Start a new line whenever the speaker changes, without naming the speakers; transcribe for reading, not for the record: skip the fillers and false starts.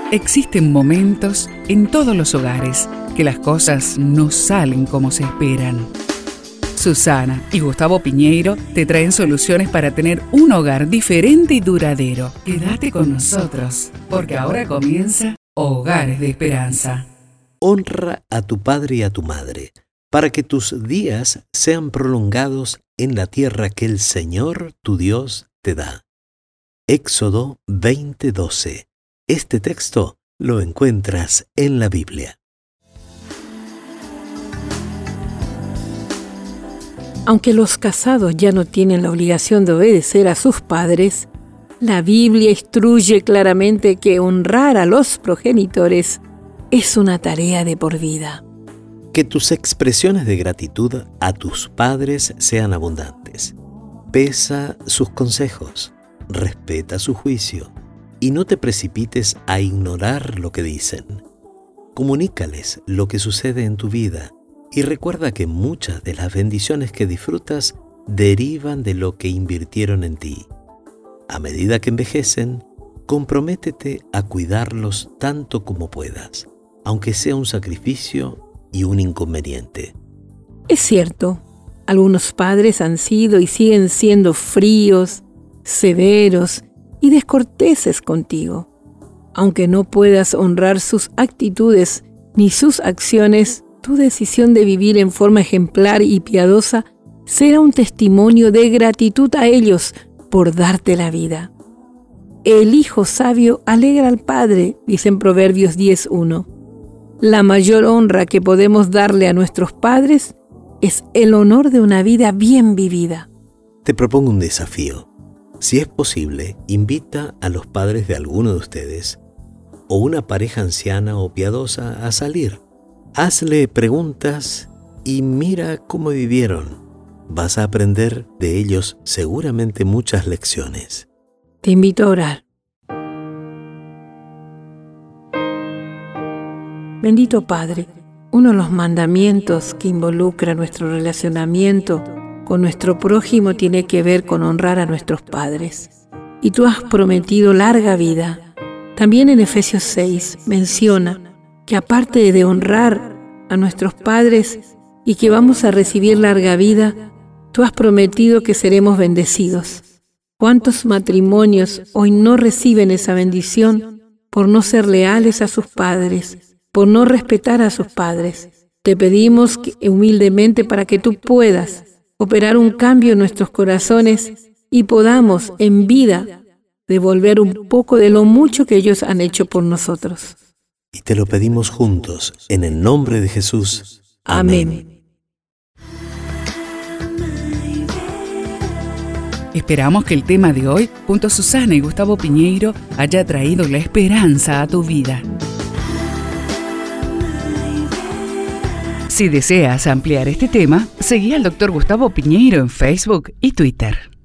Existen momentos en todos los hogares que las cosas no salen como se esperan. Susana y Gustavo Piñeiro te traen soluciones para tener un hogar diferente y duradero. Quédate con nosotros, porque ahora comienza Hogares de Esperanza.
Honra a tu padre y a tu madre, para que tus días sean prolongados en la tierra que el Señor, tu Dios, te da. Éxodo 20:12. Este texto lo encuentras en la Biblia.
Aunque los casados ya no tienen la obligación de obedecer a sus padres, la Biblia instruye claramente que honrar a los progenitores es una tarea de por vida.
Que tus expresiones de gratitud a tus padres sean abundantes. Pesa sus consejos, respeta su juicio y no te precipites a ignorar lo que dicen. Comunícales lo que sucede en tu vida y recuerda que muchas de las bendiciones que disfrutas derivan de lo que invirtieron en ti. A medida que envejecen, comprométete a cuidarlos tanto como puedas, aunque sea un sacrificio y un inconveniente.
Es cierto, algunos padres han sido y siguen siendo fríos, severos y descorteses contigo. Aunque no puedas honrar sus actitudes ni sus acciones, tu decisión de vivir en forma ejemplar y piadosa será un testimonio de gratitud a ellos por darte la vida. El hijo sabio alegra al padre, dice en Proverbios 10:1. La mayor honra que podemos darle a nuestros padres es el honor de una vida bien vivida.
Te propongo un desafío. Si es posible, invita a los padres de alguno de ustedes o una pareja anciana o piadosa a salir. Hazle preguntas y mira cómo vivieron. Vas a aprender de ellos seguramente muchas lecciones.
Te invito a orar. Bendito Padre, uno de los mandamientos que involucra nuestro relacionamiento con nuestro prójimo tiene que ver con honrar a nuestros padres. Y tú has prometido larga vida. También en Efesios 6 menciona que aparte de honrar a nuestros padres y que vamos a recibir larga vida, tú has prometido que seremos bendecidos. ¿Cuántos matrimonios hoy no reciben esa bendición por no ser leales a sus padres, por no respetar a sus padres? Te pedimos humildemente para que tú puedas operar un cambio en nuestros corazones y podamos en vida devolver un poco de lo mucho que ellos han hecho por nosotros.
Y te lo pedimos juntos, en el nombre de Jesús. Amén.
Esperamos que el tema de hoy, junto a Susana y Gustavo Piñeiro, haya traído la esperanza a tu vida. Si deseas ampliar este tema, seguí al Dr. Gustavo Piñeiro en Facebook y Twitter.